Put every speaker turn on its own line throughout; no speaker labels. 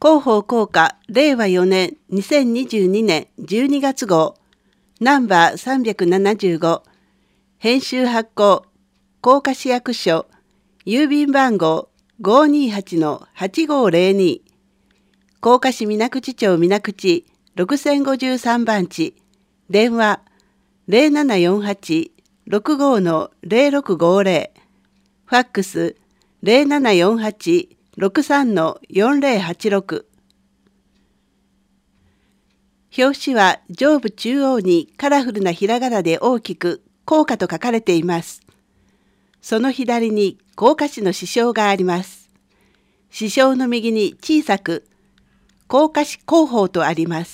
広報効果令和4年2022年12月号ナンバー375編集発行甲賀市役所郵便番号 528-8502 甲賀市水口町水口6053番地電話 0748-65-0650 ファックス 0748-63-4086 表紙は上部中央にカラフルなひらがなで大きく甲賀と書かれています。その左に甲賀市の支章があります。支章の右に小さく甲賀市広報とあります。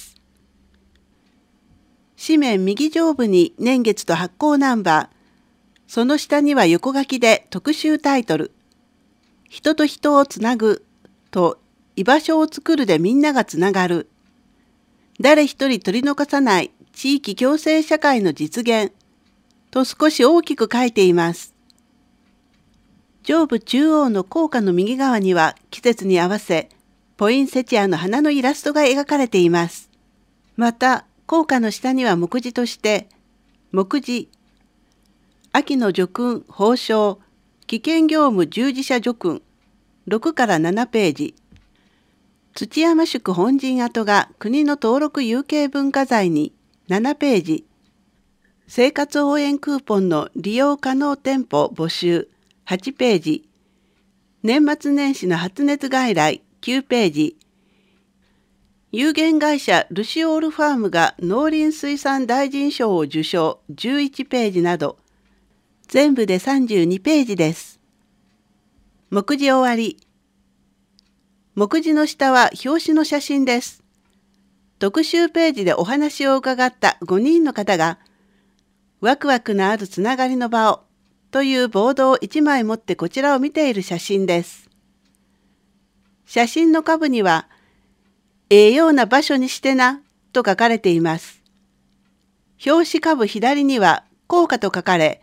紙面右上部に年月と発行ナンバー、その下には横書きで特集タイトル、人と人をつなぐと居場所を作るでみんながつながる。誰一人取り残さない地域共生社会の実現と少し大きく書いています。上部中央の甲賀の右側には季節に合わせポインセチアの花のイラストが描かれています。また甲賀の下には目次として目次秋の叙勲褒章危険業務従事者叙勲6から7ページ、土山宿本陣跡が国の登録有形文化財に7ページ、生活応援クーポンの利用可能店舗募集8ページ、年末年始の発熱外来9ページ、有限会社ルシオールファームが農林水産大臣賞を受賞11ページなど、全部で32ページです。目次終わり。目次の下は表紙の写真です。特集ページでお話を伺った5人の方が、ワクワクのあるつながりの場をというボードを1枚持ってこちらを見ている写真です。写真の下部には、ような場所にしてなと書かれています。表紙下部左には甲賀と書かれ、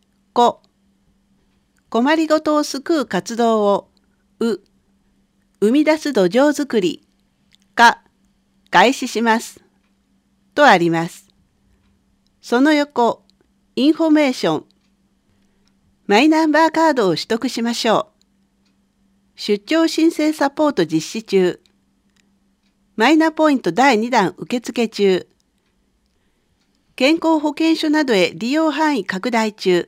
困りごとを救う活動を、生み出す土壌づくり、開始します。とあります。その横、インフォメーション。マイナンバーカードを取得しましょう。出張申請サポート実施中。マイナポイント第2弾受付中。健康保険証などへ利用範囲拡大中。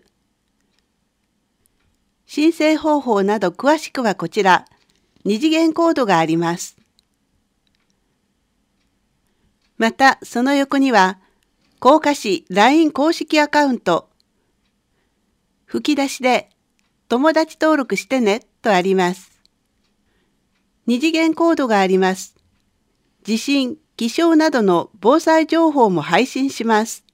申請方法など詳しくはこちら、2次元コードがあります。また、その横には、甲賀市 LINE 公式アカウント、吹き出しで、友達登録してねとあります。2次元コードがあります。地震、気象などの防災情報も配信します。